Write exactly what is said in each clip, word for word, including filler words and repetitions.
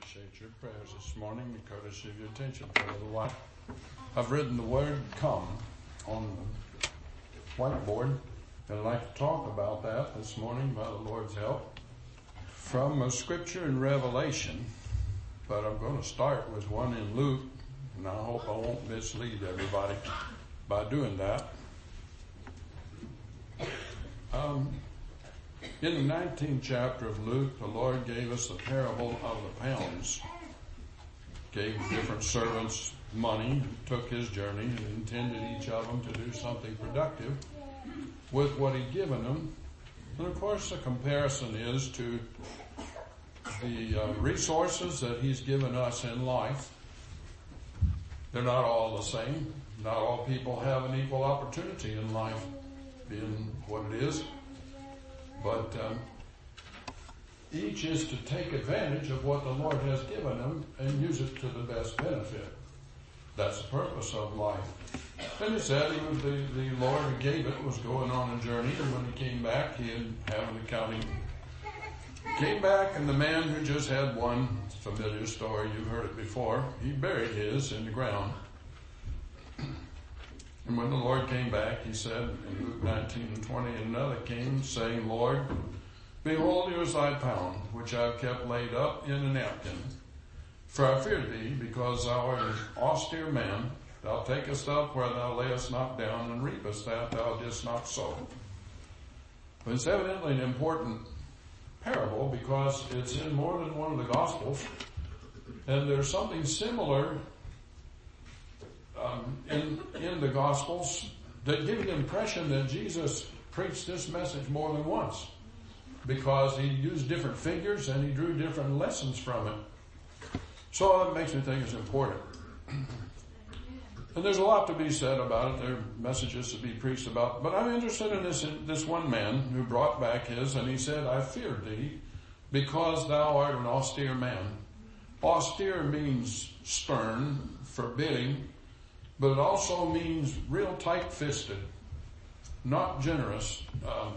appreciate your prayers this morning, the courtesy of your attention for a little while. I've written the word come on the whiteboard, and I'd like to talk about that this morning by the Lord's help from a scripture in Revelation, but I'm going to start with one in Luke, and I hope I won't mislead everybody by doing that. Um, in the nineteenth chapter of Luke, the Lord gave us the parable of the pounds. Gave different servants money, took his journey, and intended each of them to do something productive with what he'd given them. And of course the comparison is to the uh, resources that he's given us in life. They're not all the same. Not all people have an equal opportunity in life, being what it is. But um, each is to take advantage of what the Lord has given them and use it to the best benefit. That's the purpose of life. And he said he was the, the Lord who gave it was going on a journey, and when he came back, he had had an accounting. Came back, and the man who just had one, familiar story, you've heard it before, he buried his in the ground. And when the Lord came back, he said in Luke nineteen and twenty, and another came, saying, Lord, behold, here is thy pound, which I have kept laid up in a napkin. For I feared thee, because thou art an austere man. Thou takest up where thou layest not down, and reapest that thou didst not sow. But it's evidently an important parable, because it's in more than one of the Gospels, and there's something similar Um, in, in the Gospels that give the impression that Jesus preached this message more than once, because he used different figures and he drew different lessons from it. So that makes me think it's important. And there's a lot to be said about it. There are messages to be preached about. But I'm interested in this, in this one man who brought back his, and he said, I feared thee because thou art an austere man. Austere means stern, forbidding, but it also means real tight-fisted, not generous, um,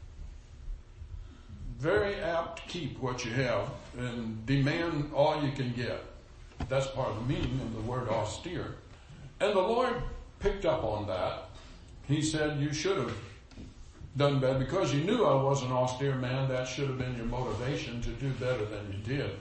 very apt to keep what you have and demand all you can get. That's part of the meaning of the word austere. And the Lord picked up on that. He said, you should have done better. Because you knew I was an austere man, that should have been your motivation to do better than you did.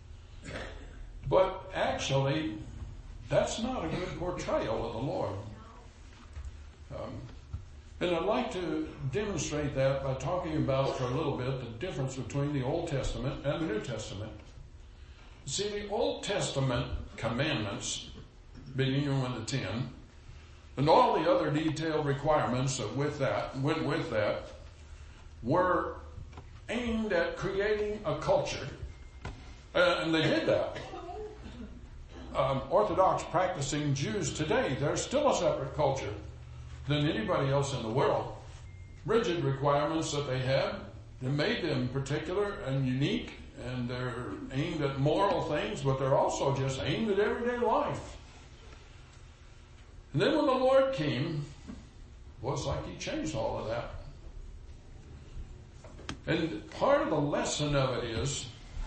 But actually, that's not a good portrayal of the Lord. Um, and I'd like to demonstrate that by talking about for a little bit the difference between the Old Testament and the New Testament. See, the Old Testament commandments, beginning with the ten, and all the other detailed requirements that with that went with that, were aimed at creating a culture, uh, and they did that. Um, Orthodox practicing Jews today, they're still a separate culture than anybody else in the world. Rigid requirements that they had, they made them particular and unique, and they're aimed at moral things, but they're also just aimed at everyday life. And then when the Lord came, well, it's like he changed all of that. And part of the lesson of it is,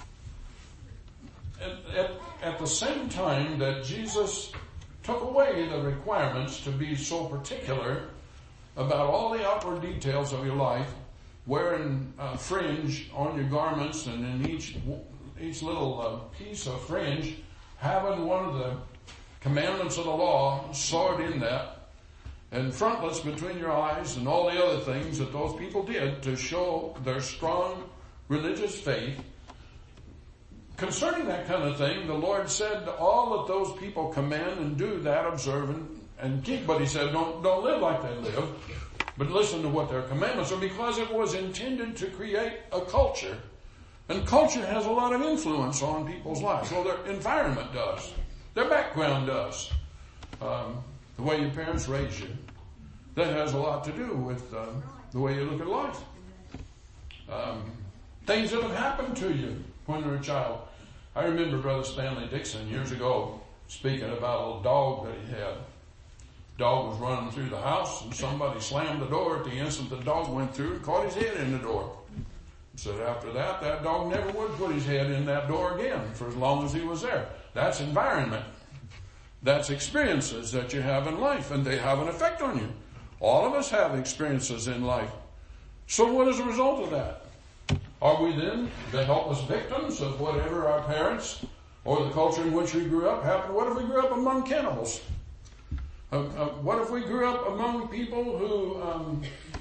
At, at, at the same time that Jesus took away the requirements to be so particular about all the outward details of your life, wearing a fringe on your garments, and in each each little uh, piece of fringe having one of the commandments of the law sewed in that, and frontlets between your eyes, and all the other things that those people did to show their strong religious faith. Concerning that kind of thing, the Lord said to all that those people command and do that, observe and, and keep. But he said, don't, don't live like they live, but listen to what their commandments are, because it was intended to create a culture. And culture has a lot of influence on people's lives. Well, their environment does. Their background does. Um, the way your parents raised you. That has a lot to do with uh, the way you look at life. Um, things that have happened to you when you were a child. I remember Brother Stanley Dixon years ago speaking about a little dog that he had. Dog was running through the house, and somebody slammed the door at the instant the dog went through and caught his head in the door. Said after that, that dog never would put his head in that door again for as long as he was there. That's environment. That's experiences that you have in life, and they have an effect on you. All of us have experiences in life. So what is the result of that? Are we then the helpless victims of whatever our parents or the culture in which we grew up happened? What if we grew up among cannibals? Uh, uh, what if we grew up among people who um,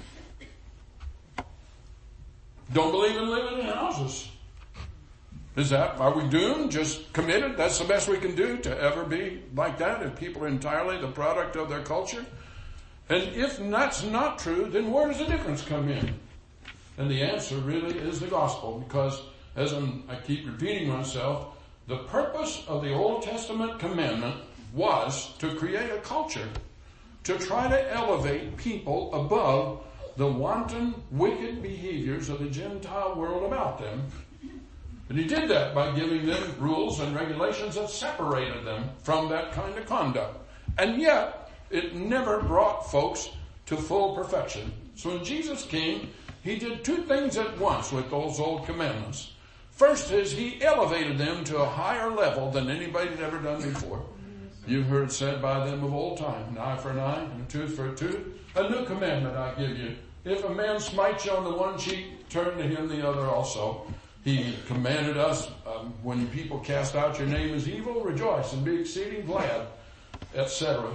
don't believe in living in houses? Is that, are we doomed, just committed? That's the best we can do to ever be like that if people are entirely the product of their culture? And if that's not true, then where does the difference come in? And the answer really is the gospel, because as I'm, I keep repeating myself, the purpose of the Old Testament commandment was to create a culture, to try to elevate people above the wanton, wicked behaviors of the Gentile world about them. And he did that by giving them rules and regulations that separated them from that kind of conduct. And yet, it never brought folks to full perfection. So when Jesus came, he did two things at once with those old commandments. First is he elevated them to a higher level than anybody had ever done before. You've heard said by them of old time, an eye for an eye and a tooth for a tooth. A new commandment I give you. If a man smites you on the one cheek, turn to him the other also. He commanded us, um, when people cast out your name as evil, rejoice and be exceeding glad, et cetera.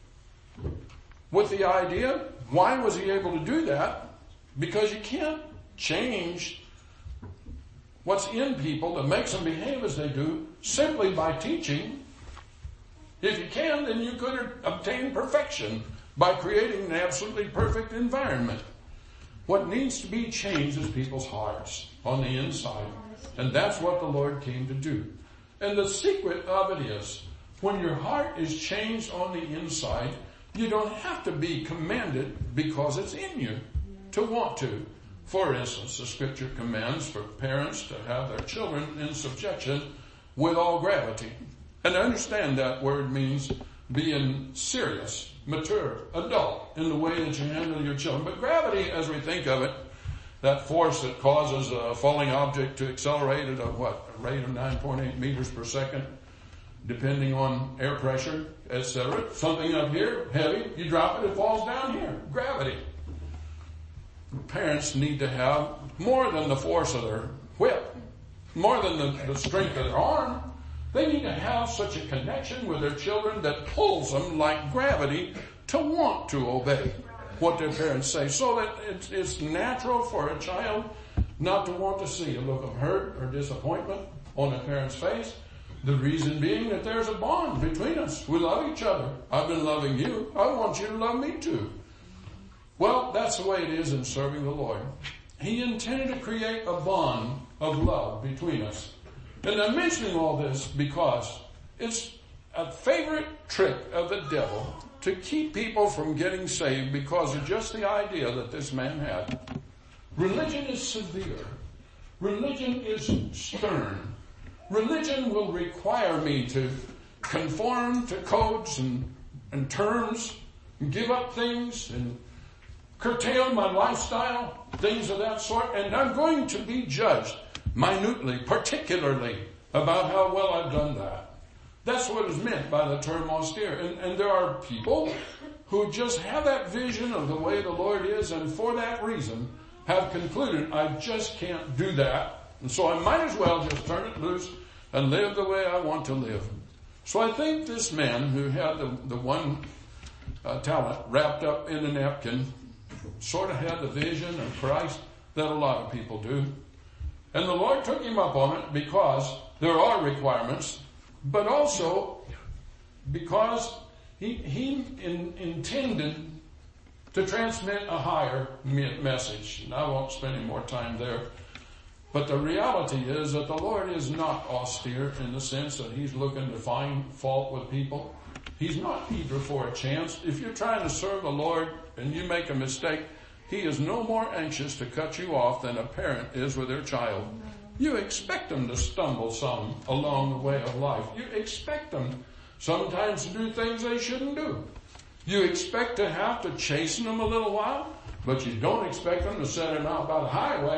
With the idea, why was he able to do that? Because you can't change what's in people that makes them behave as they do simply by teaching. If you can, then you could obtain perfection by creating an absolutely perfect environment. What needs to be changed is people's hearts on the inside. And that's what the Lord came to do. And the secret of it is, when your heart is changed on the inside, you don't have to be commanded because it's in you to want to. For instance, the scripture commands for parents to have their children in subjection with all gravity. And understand that word means being serious, mature, adult in the way that you handle your children. But gravity, as we think of it, that force that causes a falling object to accelerate at a what, a rate of nine point eight meters per second, depending on air pressure, et cetera. Something up here, heavy, you drop it, it falls down here. Gravity. Parents need to have more than the force of their whip, more than the, the strength of their arm. They need to have such a connection with their children that pulls them like gravity to want to obey what their parents say, so that it's, it's natural for a child not to want to see a look of hurt or disappointment on a parent's face. The reason being that there's a bond between us. We love each other. I've been loving you. I want you to love me too. Well, that's the way it is in serving the Lord. He intended to create a bond of love between us. And I'm mentioning all this because it's a favorite trick of the devil to keep people from getting saved because of just the idea that this man had. Religion is severe. Religion is stern. Religion will require me to conform to codes and, and terms, and give up things and curtail my lifestyle, things of that sort, and I'm going to be judged minutely, particularly about how well I've done that. That's what is meant by the term austere. And, and there are people who just have that vision of the way the Lord is, and for that reason have concluded, I just can't do that. And so I might as well just turn it loose and live the way I want to live. So I think this man who had the, the one uh, talent wrapped up in a napkin sort of had the vision of Christ that a lot of people do. And the Lord took him up on it because there are requirements, but also because he, he in, intended to transmit a higher message. And I won't spend any more time there. But the reality is that the Lord is not austere in the sense that he's looking to find fault with people. He's not eager for a chance. If you're trying to serve the Lord and you make a mistake, he is no more anxious to cut you off than a parent is with their child. You expect them to stumble some along the way of life. You expect them sometimes to do things they shouldn't do. You expect to have to chasten them a little while, but you don't expect them to set them out by the highway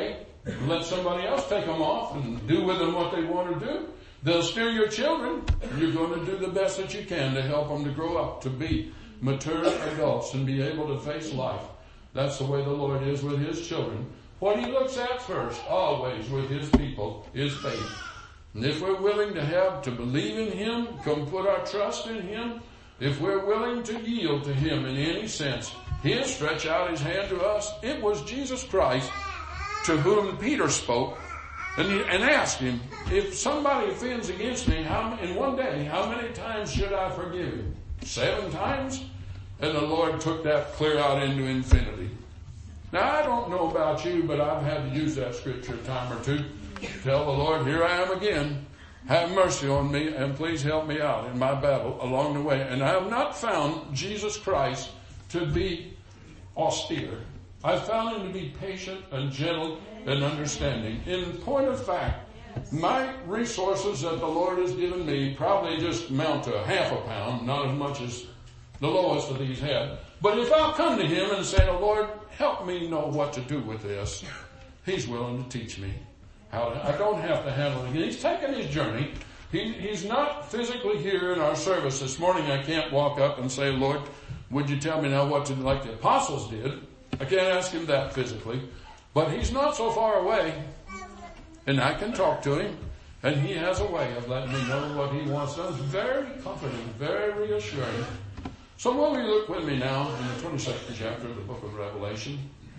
Let somebody else take them off and do with them what they want to do. They'll steer your children. You're going to do the best that you can to help them to grow up, to be mature adults and be able to face life. That's the way the Lord is with His children. What He looks at first, always with His people, is faith. And if we're willing to have, to believe in Him, come put our trust in Him, if we're willing to yield to Him in any sense, He'll stretch out His hand to us. It was Jesus Christ to whom Peter spoke and, he, and asked him, if somebody offends against me how, in one day, how many times should I forgive him? Seven times? And the Lord took that clear out into infinity. Now I don't know about you, but I've had to use that scripture a time or two. Tell the Lord, here I am again. Have mercy on me and please help me out in my battle along the way. And I have not found Jesus Christ to be austere. I found Him to be patient and gentle and understanding. In point of fact, my resources that the Lord has given me probably just amount to a half a pound, not as much as the lowest of these had. But if I'll come to Him and say, oh, Lord, help me know what to do with this, He's willing to teach me how to. I don't have to handle it. He's taken His journey. He, he's not physically here in our service this morning. I can't walk up and say, Lord, would you tell me now what to do like the apostles did? I can't ask Him that physically. But He's not so far away. And I can talk to Him. And He has a way of letting me know what He wants done. It's very comforting, very reassuring. So will you look with me now in the twenty-second chapter of the book of Revelation?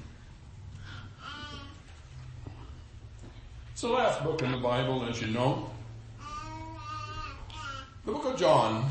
It's the last book in the Bible, as you know. The book of John,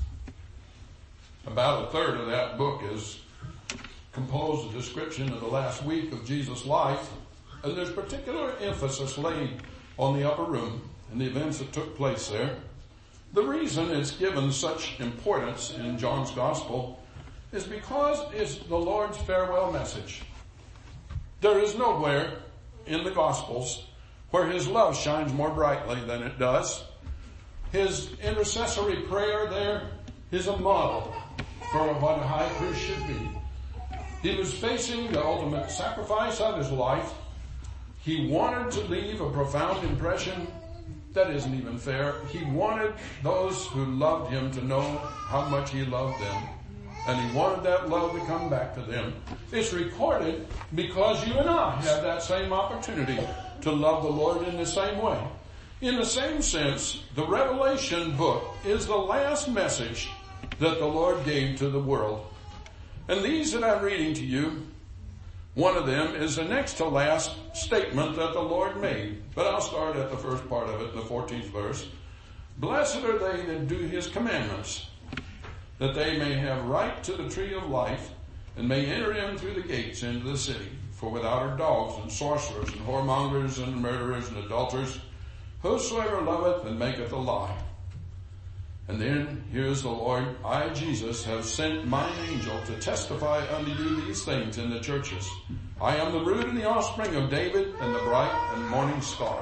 about a third of that book is composed of description of the last week of Jesus' life, and there's particular emphasis laid on the upper room and the events that took place there. The reason it's given such importance in John's Gospel is because it's the Lord's farewell message. There is nowhere in the Gospels where His love shines more brightly than it does. His intercessory prayer there is a model for what a high priest should be. He was facing the ultimate sacrifice of His life. He wanted to leave a profound impression. That isn't even fair. He wanted those who loved Him to know how much He loved them. And He wanted that love to come back to them. It's recorded because you and I have that same opportunity to love the Lord in the same way. In the same sense, the Revelation book is the last message that the Lord gave to the world. And these that I'm reading to you, one of them is the next to last statement that the Lord made. But I'll start at the first part of it, the fourteenth verse. Blessed are they that do His commandments, that they may have right to the tree of life, and may enter in through the gates into the city. For without are dogs, and sorcerers, and whoremongers, and murderers, and adulterers, whosoever loveth and maketh a lie. And then, here's the Lord, I, Jesus, have sent mine angel to testify unto you these things in the churches. I am the root and the offspring of David, and the bright and morning star.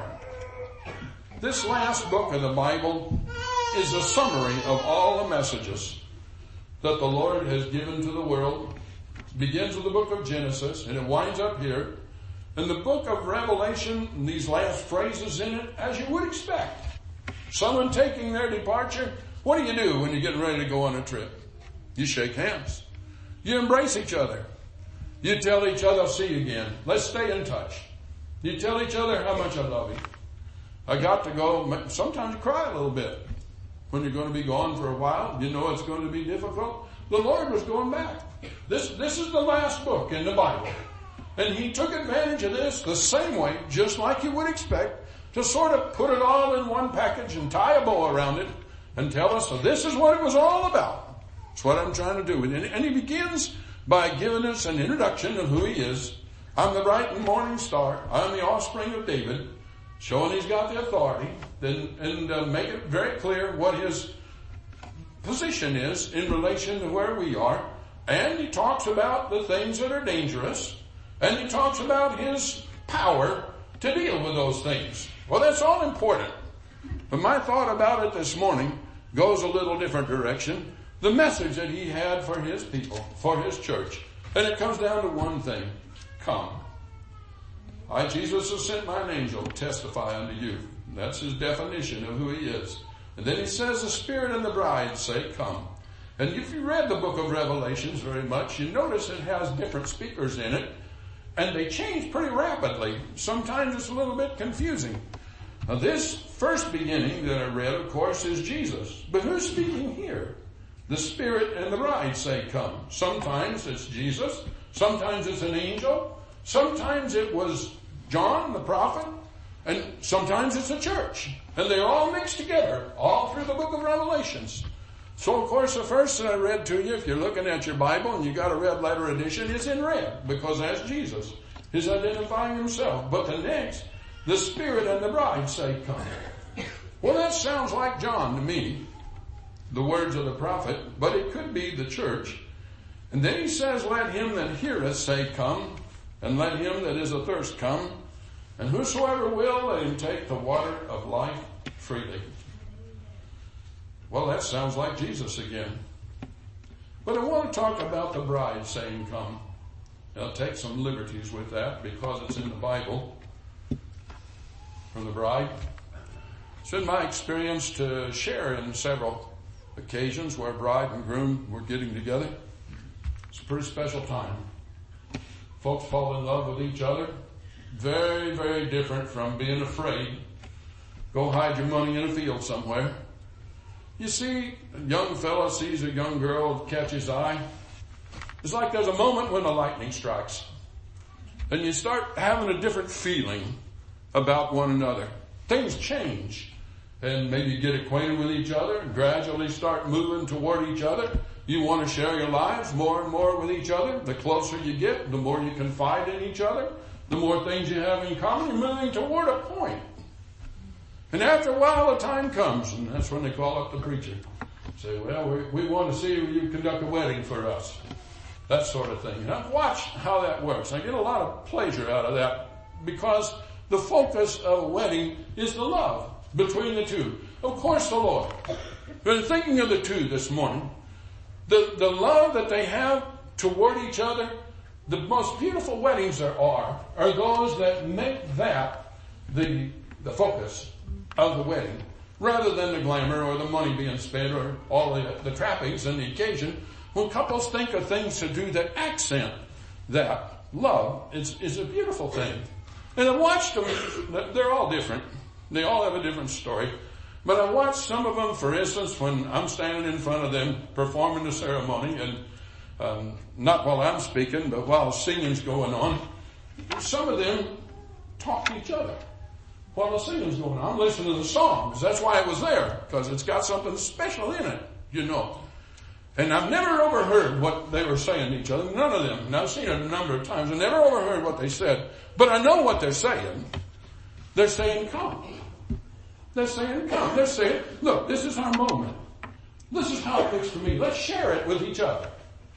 This last book of the Bible is a summary of all the messages that the Lord has given to the world. It begins with the book of Genesis, and it winds up here. And the book of Revelation, and these last phrases in it, as you would expect. Someone taking their departure, what do you do when you're getting ready to go on a trip? You shake hands. You embrace each other. You tell each other, I'll see you again. Let's stay in touch. You tell each other how much I love you. I got to go. Sometimes you cry a little bit when you're going to be gone for a while. You know it's going to be difficult. The Lord was going back. This, this is the last book in the Bible. And He took advantage of this the same way, just like you would expect, to sort of put it all in one package and tie a bow around it and tell us, so this is what it was all about. That's what I'm trying to do. And, and He begins by giving us an introduction of who He is. I'm the bright and morning star. I'm the offspring of David, showing He's got the authority, then, and uh, make it very clear what His position is in relation to where we are. And He talks about the things that are dangerous. And He talks about His power to deal with those things. Well, that's all important. But my thought about it this morning goes a little different direction. The message that He had for His people, for His church. And it comes down to one thing. Come. I, Jesus, have sent mine angel to testify unto you. That's his definition of who he is. And then he says, the Spirit and the bride say, come. And if you read the book of Revelations very much, you notice it has different speakers in it. And they change pretty rapidly. Sometimes it's a little bit confusing. Now this first beginning that I read, of course, is Jesus. But who's speaking here? The Spirit and the bride say, come. Sometimes it's Jesus. Sometimes it's an angel. Sometimes it was John, the prophet. And sometimes it's a church. And they're all mixed together, all through the book of Revelations. So, of course, the first that I read to you, if you're looking at your Bible and you got a red letter edition, is in red, because that's Jesus. He's identifying himself. But the next, the Spirit and the bride say, come. Well, that sounds like John to me, the words of the prophet, but it could be the church. And then he says, let him that heareth say, come, and let him that is athirst come, and whosoever will, let him take the water of life freely. Well, that sounds like Jesus again. But I want to talk about the bride saying come. I'll take some liberties with that because it's in the Bible. From the bride. It's been my experience to share in several occasions where bride and groom were getting together. It's a pretty special time. Folks fall in love with each other. Very, very different from being afraid. Go hide your money in a field somewhere. You see, a young fella sees a young girl catch his eye. It's like there's a moment when the lightning strikes. And you start having a different feeling about one another. Things change. And maybe you get acquainted with each other and gradually start moving toward each other. You want to share your lives more and more with each other. The closer you get, the more you confide in each other. The more things you have in common, you're moving toward a point. And after a while, the time comes, and that's when they call up the preacher. Say, well, we, we want to see you conduct a wedding for us. That sort of thing. And I've watched how that works. I get a lot of pleasure out of that because the focus of a wedding is the love between the two. Of course, the Lord. But thinking of the two this morning, the, the love that they have toward each other, the most beautiful weddings there are, are those that make that the, the focus of the wedding, rather than the glamour or the money being spent or all the, the trappings and the occasion. When couples think of things to do that accent that love, is, is a beautiful thing. And I watched them, they're all different. They all have a different story. But I watched some of them, for instance, when I'm standing in front of them performing the ceremony, and um, not while I'm speaking, but while singing's going on, some of them talk to each other. While the singing's going on, listen to the songs. That's why it was there, because it's got something special in it, you know. And I've never overheard what they were saying to each other. None of them. And I've seen it a number of times. I never overheard what they said. But I know what they're saying. They're saying, come. They're saying, come. They're saying, look, this is our moment. This is how it looks to me. Let's share it with each other.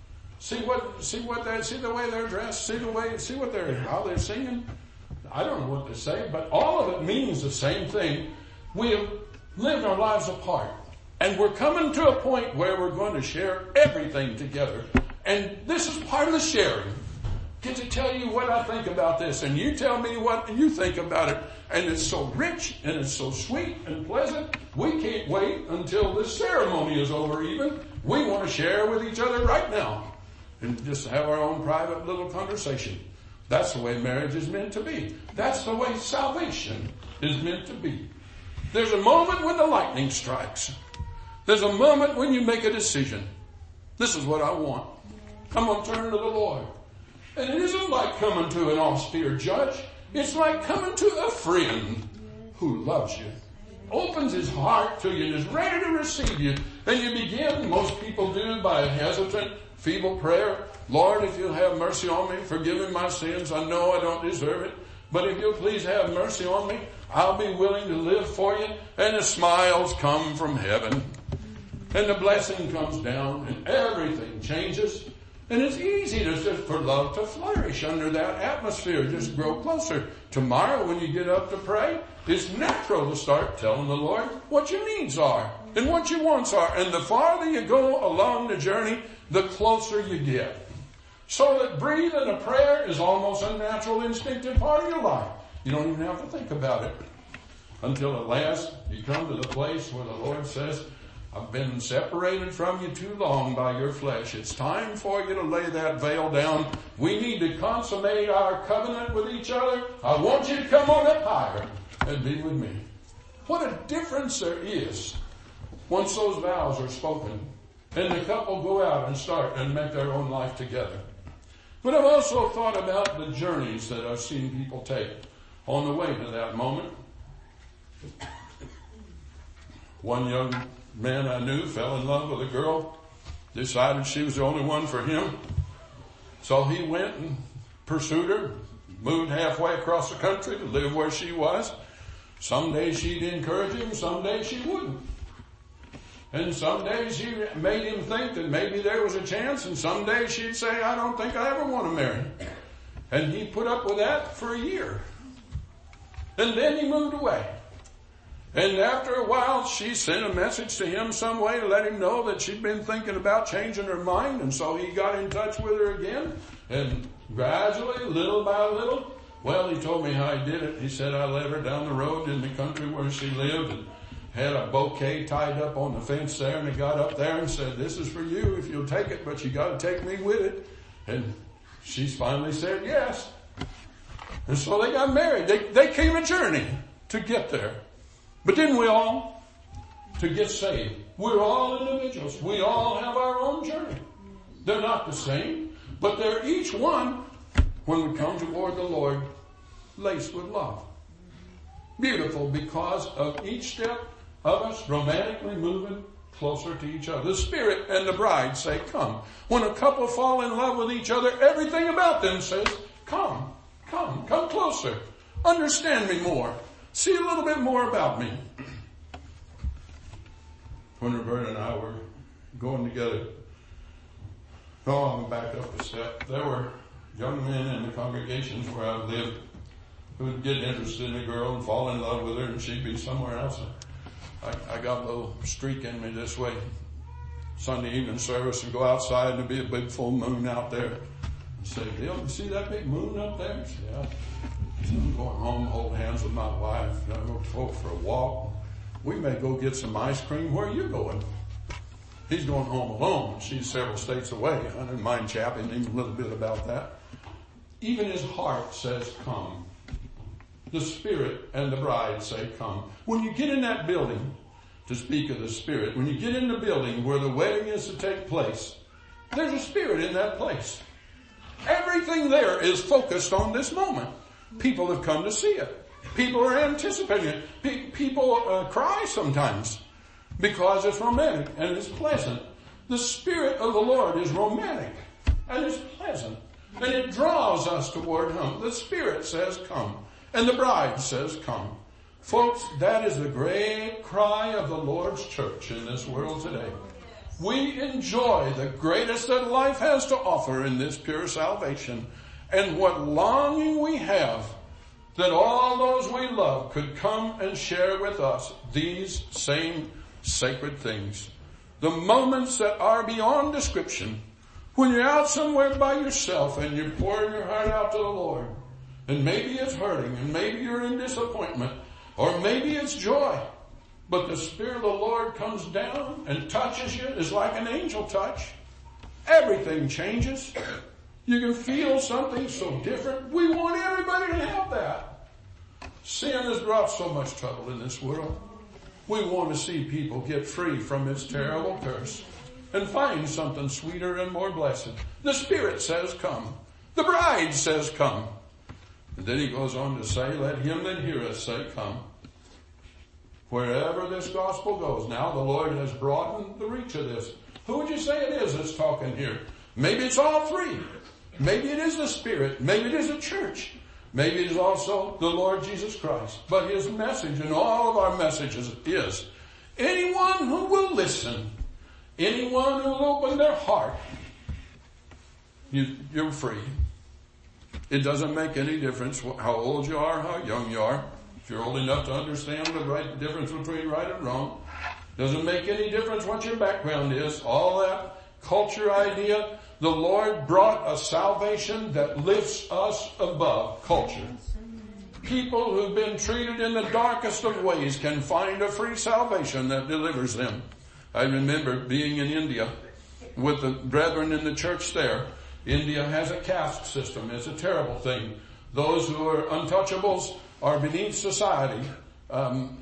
See what, see what they, see the way they're dressed, see the way, see what they're, how they're singing. I don't know what they say, but all of it means the same thing. We have lived our lives apart. And we're coming to a point where we're going to share everything together. And this is part of the sharing. Get to tell you what I think about this, and you tell me what you think about it. And it's so rich, and it's so sweet and pleasant. We can't wait until this ceremony is over even. We want to share with each other right now. And just have our own private little conversation. That's the way marriage is meant to be. That's the way salvation is meant to be. There's a moment when the lightning strikes. There's a moment when you make a decision. This is what I want. I'm going to turn to the Lord. And it isn't like coming to an austere judge. It's like coming to a friend who loves you, opens his heart to you, and is ready to receive you. And you begin, most people do, by a hesitant, feeble prayer. Lord, if you'll have mercy on me, forgive me my sins. I know I don't deserve it. But if you'll please have mercy on me, I'll be willing to live for you. And the smiles come from heaven. And the blessing comes down and everything changes. And it's easy to just for love to flourish under that atmosphere. Just grow closer. Tomorrow when you get up to pray, it's natural to start telling the Lord what your needs are and what your wants are. And the farther you go along the journey, the closer you get. So that breathing a prayer is almost a natural, instinctive part of your life. You don't even have to think about it. Until at last you come to the place where the Lord says, I've been separated from you too long by your flesh. It's time for you to lay that veil down. We need to consummate our covenant with each other. I want you to come on up higher and be with me. What a difference there is once those vows are spoken and the couple go out and start and make their own life together. But I've also thought about the journeys that I've seen people take on the way to that moment. One young man I knew fell in love with a girl, decided she was the only one for him. So he went and pursued her, moved halfway across the country to live where she was. Some days she'd encourage him, some days she wouldn't. And some days she made him think that maybe there was a chance, and some days she'd say, I don't think I ever want to marry. And he put up with that for a year. And then he moved away. And after a while, she sent a message to him some way to let him know that she'd been thinking about changing her mind. And so he got in touch with her again. And gradually, little by little, well, he told me how he did it. He said, I led her down the road in the country where she lived and had a bouquet tied up on the fence there. And he got up there and said, this is for you if you'll take it, but you got to take me with it. And she finally said yes. And so they got married. They, they came a journey to get there. But didn't we all? To get saved. We're all individuals. We all have our own journey. They're not the same, but they're each one, when we come toward the Lord, laced with love. Beautiful because of each step of us romantically moving closer to each other. The Spirit and the bride say, come. When a couple fall in love with each other, everything about them says, come, come, come closer. Understand me more. See a little bit more about me. When Roberta and I were going together, oh, I'm back up a step. There were young men in the congregations where I lived who would get interested in a girl and fall in love with her, and she'd be somewhere else. I, I got a little streak in me this way. Sunday evening service and go outside and there'd be a big full moon out there. And say, Bill, you see that big moon up there? I said, yeah. So I'm going home, hold hands with my wife, and I'm going to go for a walk. We may go get some ice cream. Where are you going? He's going home alone. She's several states away. I didn't mind chapping him a little bit about that. Even his heart says, come. The Spirit and the bride say, come. When you get in that building, to speak of the Spirit, when you get in the building where the wedding is to take place, there's a Spirit in that place. Everything there is focused on this moment. People have come to see it. People are anticipating it. Pe- people uh, cry sometimes because it's romantic and it's pleasant. The Spirit of the Lord is romantic and it's pleasant. And it draws us toward Him. The Spirit says, come. And the bride says, come. Folks, that is the great cry of the Lord's church in this world today. We enjoy the greatest that life has to offer in this pure salvation. And what longing we have that all those we love could come and share with us these same sacred things. The moments that are beyond description. When you're out somewhere by yourself and you're pouring your heart out to the Lord. And maybe it's hurting and maybe you're in disappointment or maybe it's joy. But the Spirit of the Lord comes down and touches you. It's like an angel touch. Everything changes. You can feel something so different. We want everybody to have that. Sin has brought so much trouble in this world. We want to see people get free from its terrible curse and find something sweeter and more blessed. The Spirit says, come. The bride says, come. And then he goes on to say, let him that heareth say, come. Wherever this gospel goes. Now the Lord has broadened the reach of this. Who would you say it is that's talking here? Maybe it's all three. Maybe it is the Spirit. Maybe it is the church. Maybe it is also the Lord Jesus Christ. But His message in all of our messages is, anyone who will listen, anyone who will open their heart, you, you're free. It doesn't make any difference how old you are, how young you are. If you're old enough to understand the right difference between right and wrong, doesn't make any difference what your background is. All that culture idea the Lord brought a salvation that lifts us above culture. People who've been treated in the darkest of ways can find a free salvation that delivers them. I remember being in India with the brethren in the church there. India has a caste system. It's a terrible thing. Those who are untouchables are beneath society. Um,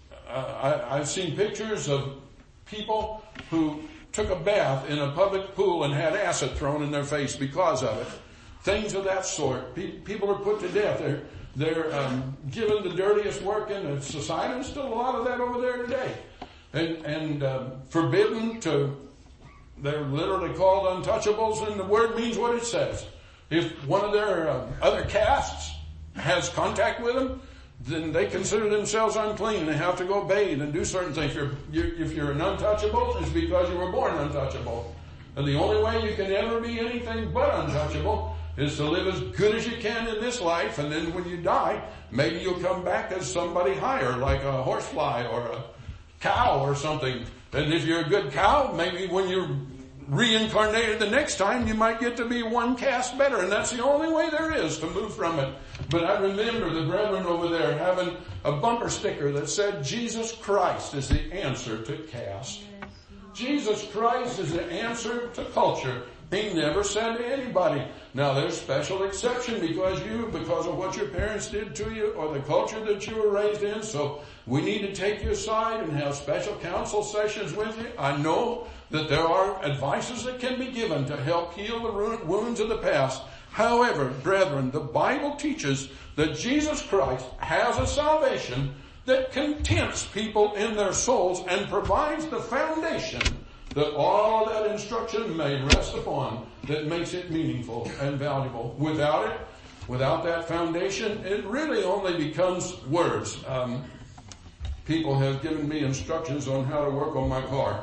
I, I've seen pictures of people who took a bath in a public pool and had acid thrown in their face because of it. Things of that sort. Pe- people are put to death. They're, they're um, given the dirtiest work in the society. There's still a lot of that over there today. And, and uh, forbidden to, they're literally called untouchables, and the word means what it says. If one of their uh, other castes has contact with them, then they consider themselves unclean. They have to go bathe and do certain things. If you're, you're, if you're an untouchable, it's because you were born untouchable. And the only way you can ever be anything but untouchable is to live as good as you can in this life, and then when you die, maybe you'll come back as somebody higher, like a horsefly or a cow or something. And if you're a good cow, maybe when you're reincarnated the next time, you might get to be one caste better, and that's the only way there is to move from it. But I remember the brethren over there having a bumper sticker that said, Jesus Christ is the answer to caste. Jesus Christ is the answer to culture. He never said to anybody, now there's special exception because you, because of what your parents did to you or the culture that you were raised in, so we need to take you aside and have special counsel sessions with you. I know that there are advices that can be given to help heal the wounds of the past. However, brethren, the Bible teaches that Jesus Christ has a salvation that contents people in their souls and provides the foundation that all of that instruction may rest upon, that makes it meaningful and valuable. Without it, without that foundation, it really only becomes words. Um, people have given me instructions on how to work on my car.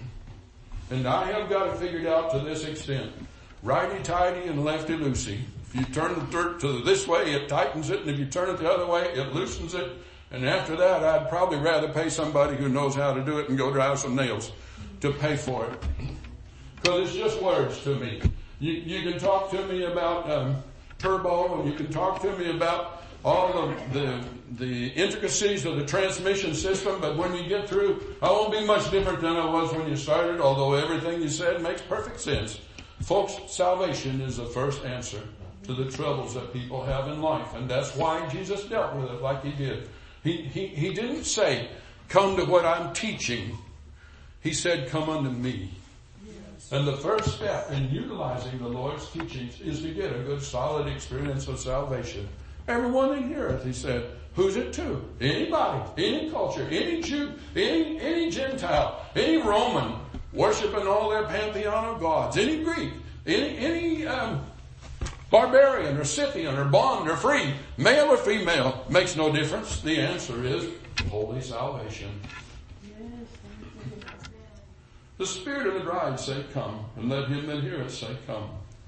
And I have got it figured out to this extent. Righty-tighty and lefty-loosey. If you turn the dirt to this way, it tightens it, and if you turn it the other way, it loosens it. And after that, I'd probably rather pay somebody who knows how to do it and go drive some nails to pay for it. Because it's just words to me. You, you can talk to me about um, turbo, and you can talk to me about all of the, the intricacies of the transmission system, but when you get through, I won't be much different than I was when you started, although everything you said makes perfect sense. Folks, salvation is the first answer to the troubles that people have in life, and that's why Jesus dealt with it like he did. He, he, he didn't say, come to what I'm teaching. He said, come unto me. Yes. And the first step in utilizing the Lord's teachings is to get a good solid experience of salvation. Everyone that heareth, he said, who's it to? Anybody, any culture, any Jew, any, any Gentile, any Roman, worshiping all their pantheon of gods, any Greek, any, any, um, barbarian or Scythian or bond or free, male or female, makes no difference. The answer is holy salvation. The Spirit of the bride say, come, and let him that heareth say, come.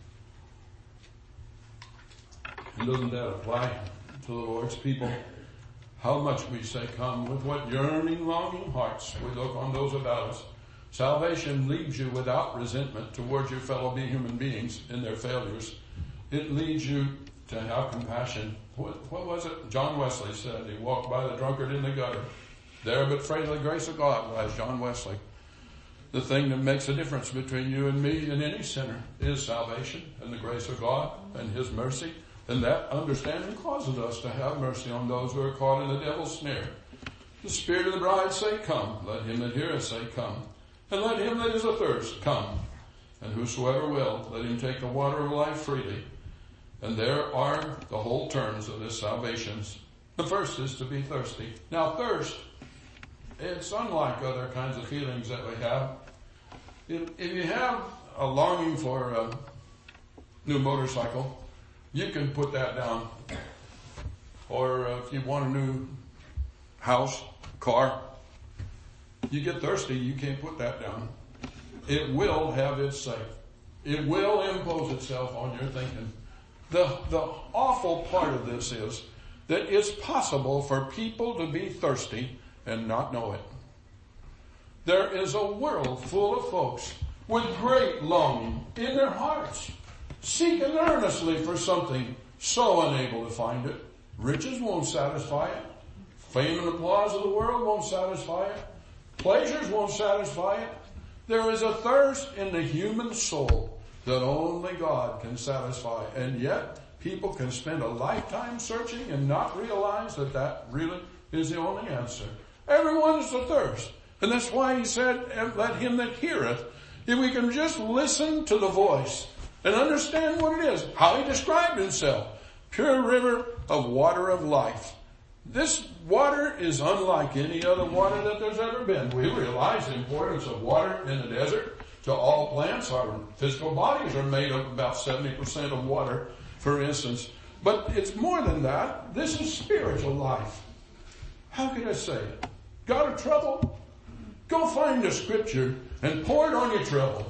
And doesn't that apply to the Lord's people? How much we say come, with what yearning, longing hearts we look on those about us. Salvation leaves you without resentment towards your fellow human beings in their failures. It leads you to have compassion. What, what was it? John Wesley said he walked by the drunkard in the gutter. There but frail the grace of God lies John Wesley. The thing that makes a difference between you and me and any sinner is salvation and the grace of God and his mercy. And that understanding causes us to have mercy on those who are caught in the devil's snare. The Spirit of the bride say, come. Let him that heareth say, come. And let him that is athirst come. And whosoever will, let him take the water of life freely. And there are the whole terms of this salvation. The first is to be thirsty. Now thirst, it's unlike other kinds of feelings that we have. If, if you have a longing for a new motorcycle, you can put that down. Or uh, if you want a new house, car, you get thirsty, you can't put that down. It will have its say. It will impose itself on your thinking. The, the awful part of this is that it's possible for people to be thirsty and not know it. There is a world full of folks with great longing in their hearts, seeking earnestly for something, so unable to find it. Riches won't satisfy it. Fame and applause of the world won't satisfy it. Pleasures won't satisfy it. There is a thirst in the human soul that only God can satisfy. And yet, people can spend a lifetime searching and not realize that that really is the only answer. Everyone's the thirst. And that's why he said, let him that heareth, if we can just listen to the voice and understand what it is, how he described himself. Pure river of water of life. This water is unlike any other water that there's ever been. We realize the importance of water in the desert to all plants. Our physical bodies are made of about seventy percent of water, for instance. But it's more than that. This is spiritual life. How can I say it? Got a trouble? Go find the scripture and pour it on your trouble.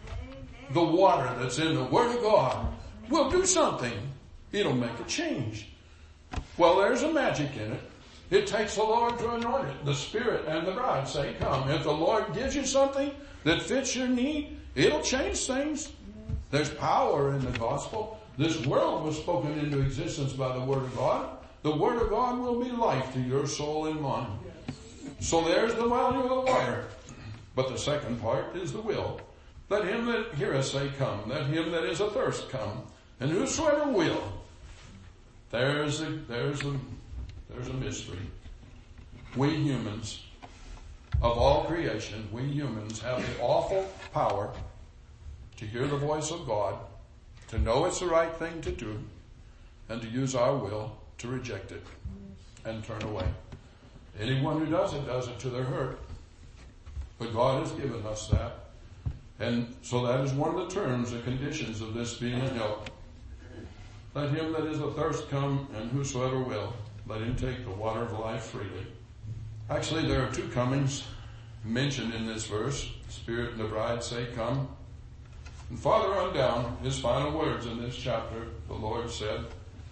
The water that's in the Word of God will do something. It'll make a change. Well, there's a magic in it. It takes the Lord to anoint it. The Spirit and the bride say, come. If the Lord gives you something that fits your need, it'll change things. There's power in the gospel. This world was spoken into existence by the Word of God. The Word of God will be life to your soul and mind. So there's the value of the water. But the second part is the will. Let him that heareth say, come. Let him that is athirst come. And whosoever will. There's a, there's a, there's a mystery. We humans, of all creation, we humans have the awful power to hear the voice of God, to know it's the right thing to do, and to use our will to reject it and turn away. Anyone who does it, does it to their hurt. But God has given us that. And so that is one of the terms, the conditions of this being a help. Let him that is athirst come, and whosoever will, let him take the water of life freely. Actually, there are two comings mentioned in this verse. The Spirit and the bride say, come. And farther on down, his final words in this chapter, the Lord said,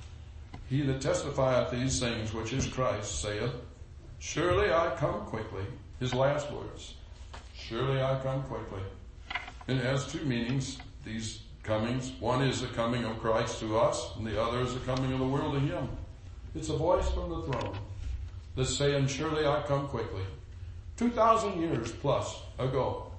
he that testifieth these things, which is Christ, saith, surely I come quickly. His last words. Surely I come quickly. And it has two meanings, these comings. One is the coming of Christ to us, and the other is the coming of the world to him. It's a voice from the throne that's saying, surely I come quickly. Two thousand years plus ago.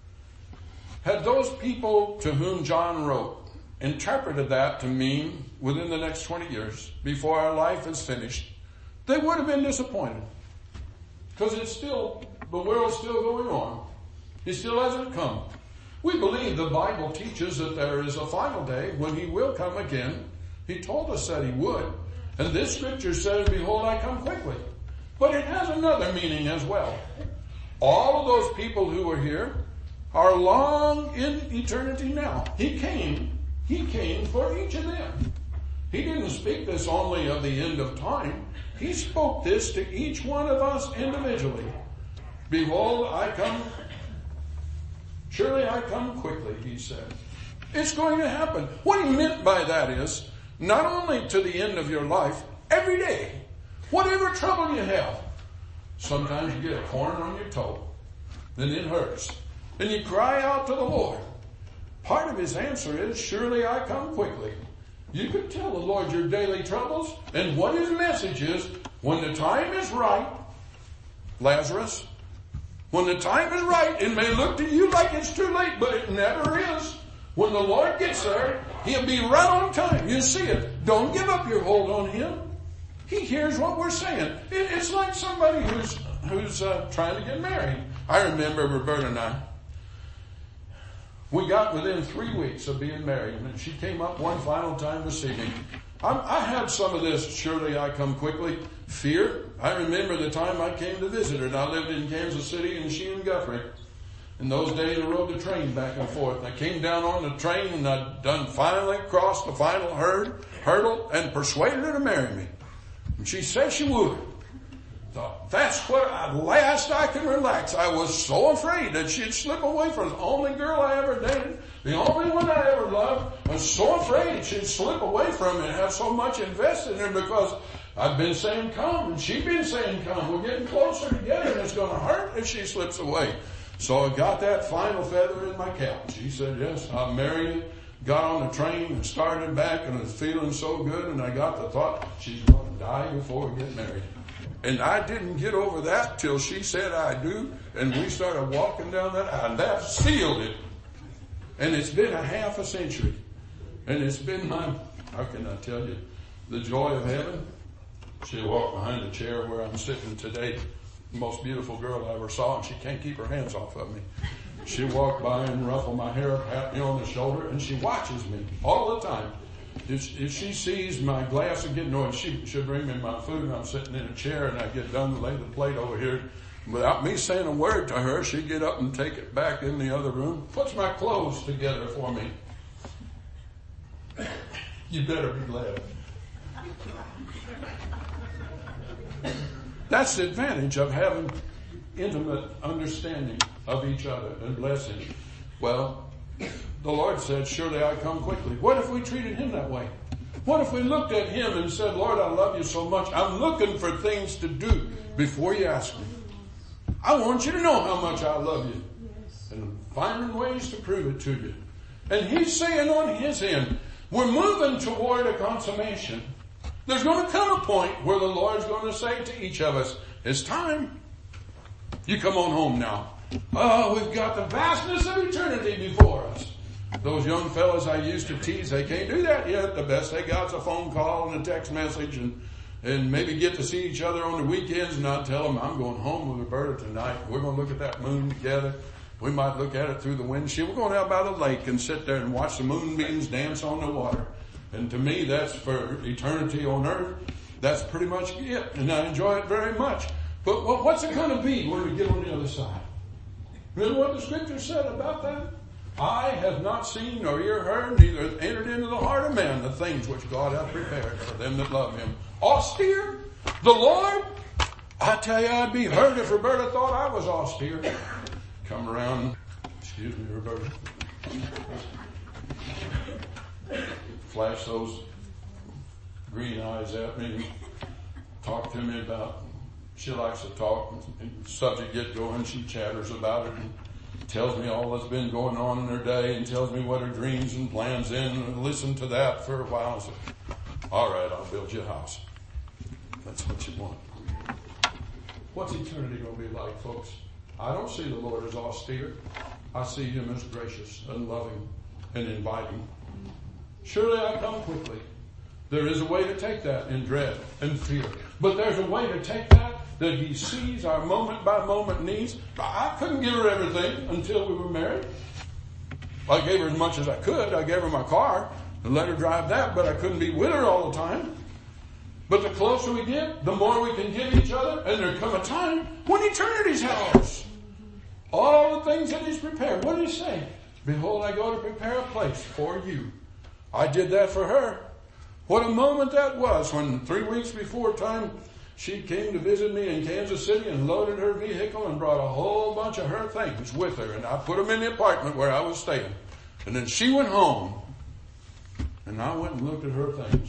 Had those people to whom John wrote interpreted that to mean within the next twenty years, before our life is finished, they would have been disappointed. Because it's still, the world's still going on. He still hasn't come. We believe the Bible teaches that there is a final day when he will come again. He told us that he would. And this scripture says, behold, I come quickly. But it has another meaning as well. All of those people who were here are long in eternity now. He came. He came for each of them. He didn't speak this only of the end of time. He spoke this to each one of us individually. Behold, I come. Surely I come quickly, he said. It's going to happen. What he meant by that is, not only to the end of your life, every day, whatever trouble you have. Sometimes you get a corn on your toe, and it hurts. And you cry out to the Lord. Part of his answer is, surely I come quickly. You can tell the Lord your daily troubles, and what his message is, when the time is right, Lazarus, when the time is right, it may look to you like it's too late, but it never is. When the Lord gets there, he'll be right on time. You see it. Don't give up your hold on him. He hears what we're saying. It, it's like somebody who's who's uh, trying to get married. I remember Roberta and I. We got within three weeks of being married, and she came up one final time to see me. I'm, I had some of this, surely I come quickly, fear. I remember the time I came to visit her, and I lived in Kansas City, and she in Guthrie. In those days, I rode the train back and forth. I came down on the train, and I'd done finally crossed the final herd, hurdle and persuaded her to marry me. And she said she would. Thought, that's what, at last I can relax. I was so afraid that she'd slip away from the only girl I ever dated, the only one I ever loved. I was so afraid she'd slip away from me and have so much invested in her because I've been saying come and she'd been saying come. We're getting closer together and it's going to hurt if she slips away. So I got that final feather in my cap. She said, yes, I'm married. Got on the train and started back and was feeling so good, and I got the thought, she's going to die before we get married. And I didn't get over that till she said I do, and we started walking down that aisle, and that sealed it. And it's been a half a century. And it's been my, how can I tell you, the joy of heaven. She walked behind the chair where I'm sitting today, the most beautiful girl I ever saw, and she can't keep her hands off of me. She walked by and ruffled my hair, pat me on the shoulder, and she watches me all the time. If, if she sees my glass of getting noise, she should bring me my food, and I'm sitting in a chair, and I get done and lay the plate over here. Without me saying a word to her, she'd get up and take it back in the other room, puts my clothes together for me. You better be glad. That's the advantage of having intimate understanding of each other and blessing. Well, the Lord said, surely I come quickly. What if we treated him that way? What if we looked at him and said, Lord, I love you so much. I'm looking for things to do before you ask me. I want you to know how much I love you. And finding ways to prove it to you. And he's saying on his end, we're moving toward a consummation. There's going to come a point where the Lord's going to say to each of us, it's time. You come on home now. Oh, we've got the vastness of eternity before us. Those young fellas I used to tease, they can't do that yet. The best they got is a phone call and a text message and, and maybe get to see each other on the weekends and I'd tell them I'm going home with Roberta tonight. We're going to look at that moon together. We might look at it through the windshield. We're going out by the lake and sit there and watch the moonbeams dance on the water. And to me, that's for eternity on earth. That's pretty much it. And I enjoy it very much. But what's it going to be when we get on the other side? Remember what the scripture said about that? Eye have not seen nor ear heard, neither entered into the heart of man the things which God hath prepared for them that love him. Austere? The Lord? I tell you, I'd be hurt if Roberta thought I was austere. Come around. Excuse me, Roberta. Flash those green eyes at me and talk to me about, she likes to talk, and subject get going, she chatters about it and tells me all that's been going on in her day and tells me what her dreams and plans in, and listen to that for a while and say, all right, I'll build you a house. That's what you want. What's eternity going to be like, folks? I don't see the Lord as austere. I see him as gracious and loving and inviting. Surely I come quickly. There is a way to take that in dread and fear. But there's a way to take that that he sees our moment by moment needs. I couldn't give her everything until we were married. I gave her as much as I could. I gave her my car and let her drive that, but I couldn't be with her all the time. But the closer we get, the more we can give each other, and there come a time when eternity's ours. All the things that he's prepared. What did he say? Behold, I go to prepare a place for you. I did that for her. What a moment that was when three weeks before time she came to visit me in Kansas City and loaded her vehicle and brought a whole bunch of her things with her. And I put them in the apartment where I was staying. And then she went home and I went and looked at her things.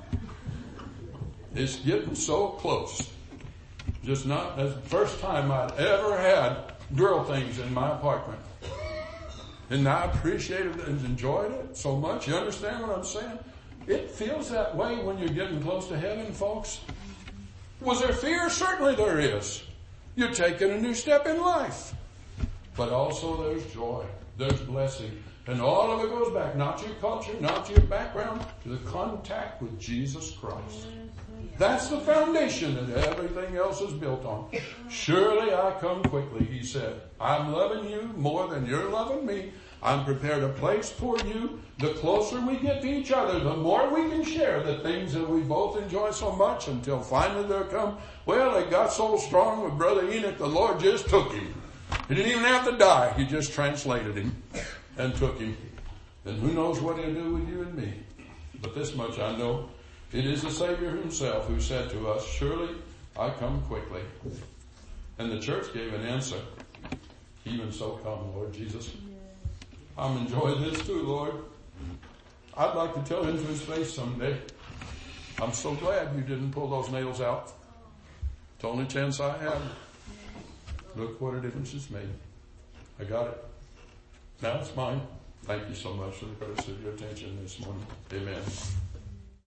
It's getting so close. Just not, that's the first time I'd ever had girl things in my apartment. And I appreciated it and enjoyed it so much. You understand what I'm saying? It feels that way when you're getting close to heaven, folks. Was there fear? Certainly there is. You're taking a new step in life. But also there's joy. There's blessing. And all of it goes back, not to your culture, not to your background, to the contact with Jesus Christ. That's the foundation that everything else is built on. Surely I come quickly, he said. I'm loving you more than you're loving me. I'm prepared a place for you. The closer we get to each other, the more we can share the things that we both enjoy so much until finally there come, well, it got so strong with Brother Enoch, the Lord just took him. He didn't even have to die. He just translated him and took him. And who knows what he'll do with you and me. But this much I know. It is the Savior himself who said to us, surely I come quickly. And the church gave an answer. Even so come, Lord Jesus. I'm enjoying this too, Lord. I'd like to tell him to his face someday, I'm so glad you didn't pull those nails out. It's the only chance I have. Look what a difference it's made. I got it. Now it's mine. Thank you so much for the courtesy of your attention this morning. Amen.